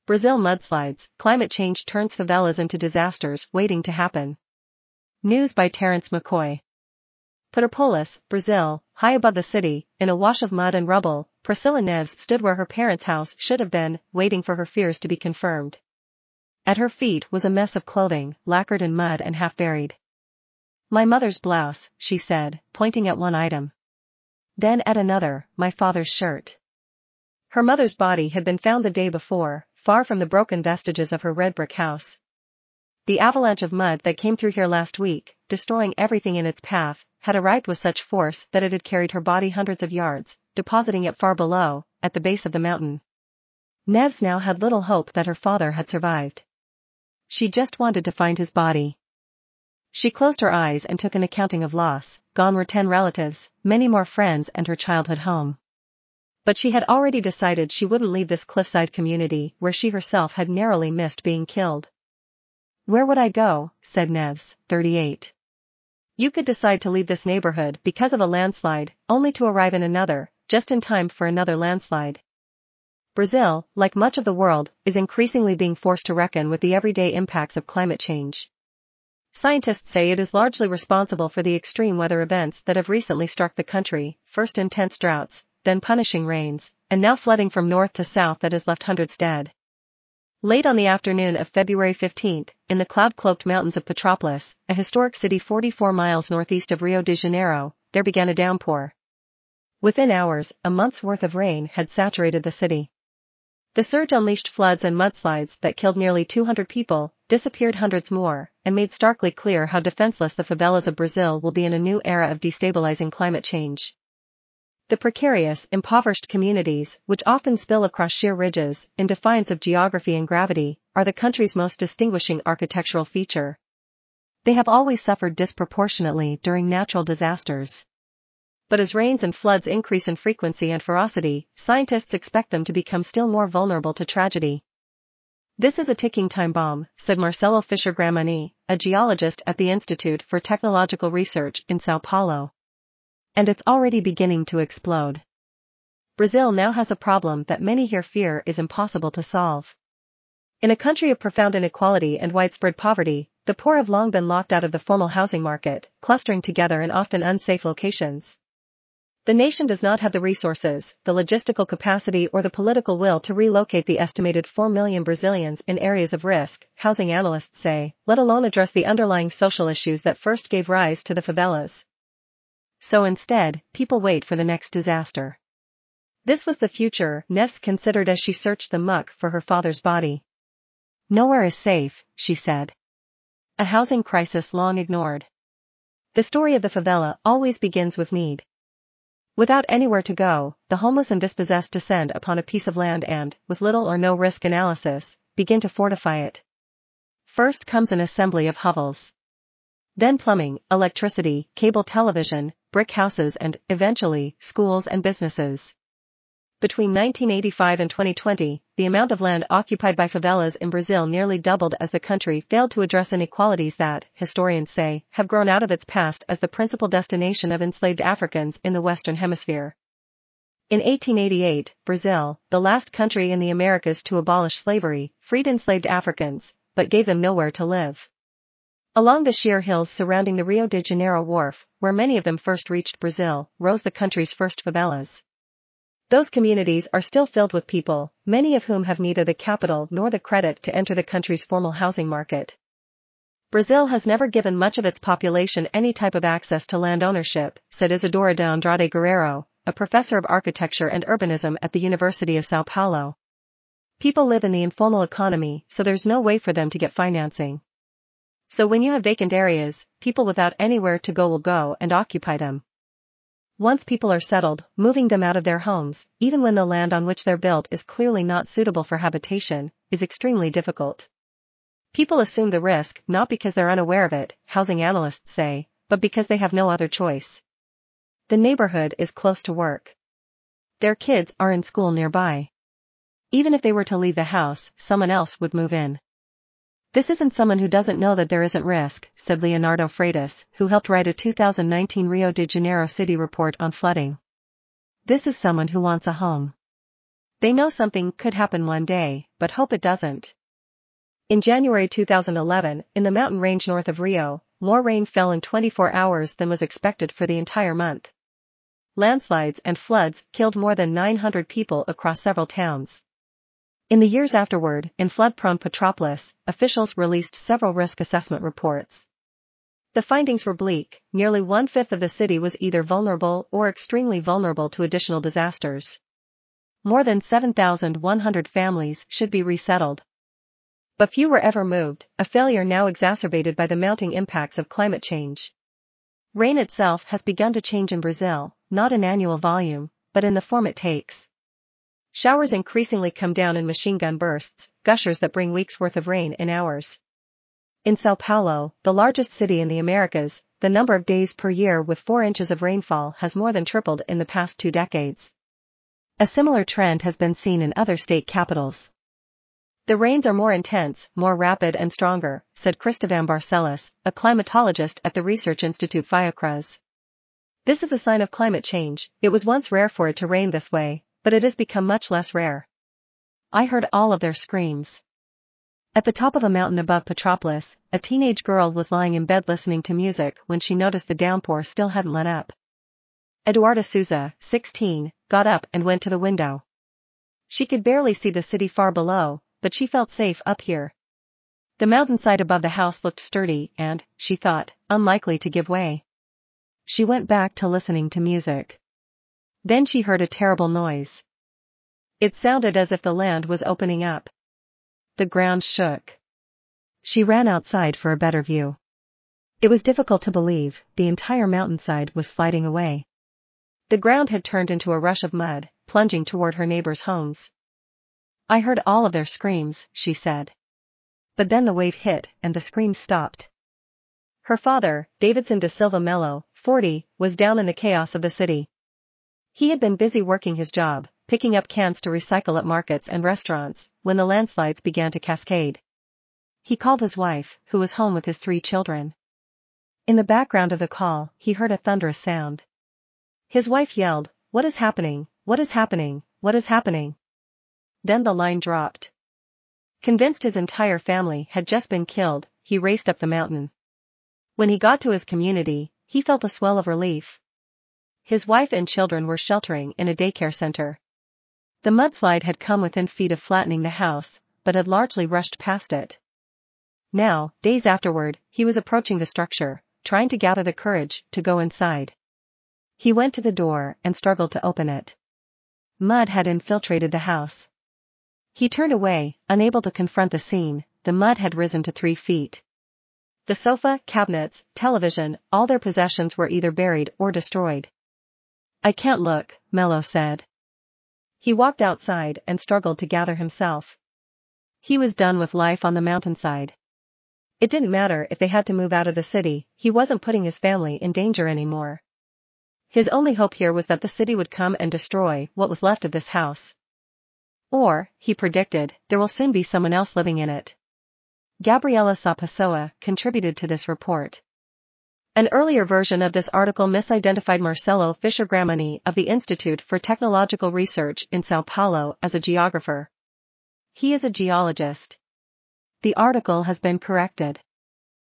Brazil mudslides, climate change turns favelas into disasters waiting to happen. News by Terence McCoy. Petrópolis, Brazil, high above the city, in a wash of mud and rubble, Priscila Neves stood where her parents' house should have been, waiting for her fears to be confirmed. At her feet was a mess of clothing, lacquered in mud and half buried. "My mother's blouse," she said, pointing at one item. Then at another, "my father's shirt." Her mother's body had been found the day before, far from the broken vestiges of her red brick house. The avalanche of mud that came through here last week, destroying everything in its path, had arrived with such force that it had carried her body hundreds of yards, depositing it far below, at the base of the mountain. Neves now had little hope that her father had survived. She just wanted to find his body. She closed her eyes and took an accounting of loss. Gone were 10 relatives, many more friends and her childhood home. But she had already decided she wouldn't leave this cliffside community where she herself had narrowly missed being killed. "Where would I go?" said Neves, 38. "You could decide to leave this neighborhood because of a landslide, only to arrive in another, just in time for another landslide." Brazil, like much of the world, is increasingly being forced to reckon with the everyday impacts of climate change. Scientists say it is largely responsible for the extreme weather events that have recently struck the country, first intense droughts, then punishing rains, and now flooding from north to south that has left hundreds dead. Late on the afternoon of February 15, in the cloud-cloaked mountains of Petrópolis, a historic city 44 miles northeast of Rio de Janeiro, there began a downpour. Within hours, a month's worth of rain had saturated the city. The surge unleashed floods and mudslides that killed nearly 200 people, disappeared hundreds more, and made starkly clear how defenseless the favelas of Brazil will be in a new era of destabilizing climate change. The precarious, impoverished communities, which often spill across sheer ridges, in defiance of geography and gravity, are the country's most distinguishing architectural feature. They have always suffered disproportionately during natural disasters. But as rains and floods increase in frequency and ferocity, scientists expect them to become still more vulnerable to tragedy. "This is a ticking time bomb," said Marcelo Fischer-Gramani, a geologist at the Institute for Technological Research in São Paulo. "And it's already beginning to explode." Brazil now has a problem that many here fear is impossible to solve. In a country of profound inequality and widespread poverty, the poor have long been locked out of the formal housing market, clustering together in often unsafe locations. The nation does not have the resources, the logistical capacity or the political will to relocate the estimated 4 million Brazilians in areas of risk, housing analysts say, let alone address the underlying social issues that first gave rise to the favelas. So instead, people wait for the next disaster. This was the future Neves considered as she searched the muck for her father's body. "Nowhere is safe," she said. A housing crisis long ignored. The story of the favela always begins with need. Without anywhere to go, the homeless and dispossessed descend upon a piece of land and, with little or no risk analysis, begin to fortify it. First comes an assembly of hovels. Then plumbing, electricity, cable television, brick houses and, eventually, schools and businesses. Between 1985 and 2020, the amount of land occupied by favelas in Brazil nearly doubled as the country failed to address inequalities that, historians say, have grown out of its past as the principal destination of enslaved Africans in the Western Hemisphere. In 1888, Brazil, the last country in the Americas to abolish slavery, freed enslaved Africans, but gave them nowhere to live. Along the sheer hills surrounding the Rio de Janeiro wharf, where many of them first reached Brazil, rose the country's first favelas. Those communities are still filled with people, many of whom have neither the capital nor the credit to enter the country's formal housing market. Brazil has never given much of its population any type of access to land ownership, said Isadora de Andrade Guerrero, a professor of architecture and urbanism at the University of São Paulo. People live in the informal economy, so there's no way for them to get financing. So when you have vacant areas, people without anywhere to go will go and occupy them. Once people are settled, moving them out of their homes, even when the land on which they're built is clearly not suitable for habitation, is extremely difficult. People assume the risk not because they're unaware of it, housing analysts say, but because they have no other choice. The neighborhood is close to work. Their kids are in school nearby. Even if they were to leave the house, someone else would move in. This isn't someone who doesn't know that there isn't risk, said Leonardo Freitas, who helped write a 2019 Rio de Janeiro city report on flooding. This is someone who wants a home. They know something could happen one day, but hope it doesn't. In January 2011, in the mountain range north of Rio, more rain fell in 24 hours than was expected for the entire month. Landslides and floods killed more than 900 people across several towns. In the years afterward, in flood-prone Petropolis, officials released several risk assessment reports. The findings were bleak. Nearly one-fifth of the city was either vulnerable or extremely vulnerable to additional disasters. More than 7,100 families should be resettled. But few were ever moved, a failure now exacerbated by the mounting impacts of climate change. Rain itself has begun to change in Brazil, not in annual volume, but in the form it takes. Showers increasingly come down in machine gun bursts, gushers that bring weeks' worth of rain in hours. In Sao Paulo, the largest city in the Americas, the number of days per year with 4 inches of rainfall has more than tripled in the past 2 decades. A similar trend has been seen in other state capitals. The rains are more intense, more rapid and stronger, said Cristovan Barcelos, a climatologist at the research institute Fiocruz. This is a sign of climate change. It was once rare for it to rain this way, but it has become much less rare. I heard all of their screams. At the top of a mountain above Petropolis, a teenage girl was lying in bed listening to music when she noticed the downpour still hadn't let up. Eduarda Souza, 16, got up and went to the window. She could barely see the city far below, but she felt safe up here. The mountainside above the house looked sturdy and, she thought, unlikely to give way. She went back to listening to music. Then she heard a terrible noise. It sounded as if the land was opening up. The ground shook. She ran outside for a better view. It was difficult to believe, the entire mountainside was sliding away. The ground had turned into a rush of mud, plunging toward her neighbors' homes. I heard all of their screams, she said. But then the wave hit and the screams stopped. Her father, Davidson da Silva Melo, 40, was down in the chaos of the city. He had been busy working his job, picking up cans to recycle at markets and restaurants, when the landslides began to cascade. He called his wife, who was home with his 3 children. In the background of the call, he heard a thunderous sound. His wife yelled, "What is happening? What is happening? What is happening?" Then the line dropped. Convinced his entire family had just been killed, he raced up the mountain. When he got to his community, he felt a swell of relief. His wife and children were sheltering in a daycare center. The mudslide had come within feet of flattening the house, but had largely rushed past it. Now, days afterward, he was approaching the structure, trying to gather the courage to go inside. He went to the door and struggled to open it. Mud had infiltrated the house. He turned away, unable to confront the scene. The mud had risen to 3 feet. The sofa, cabinets, television, all their possessions were either buried or destroyed. "I can't look," Melo said. He walked outside and struggled to gather himself. He was done with life on the mountainside. It didn't matter if they had to move out of the city, he wasn't putting his family in danger anymore. His only hope here was that the city would come and destroy what was left of this house. Or, he predicted, there will soon be someone else living in it. Gabriela Sá Pessoa contributed to this report. An earlier version of this article misidentified Marcelo Fischer Gramani of the Institute for Technological Research in Sao Paulo as a geographer. He is a geologist. The article has been corrected.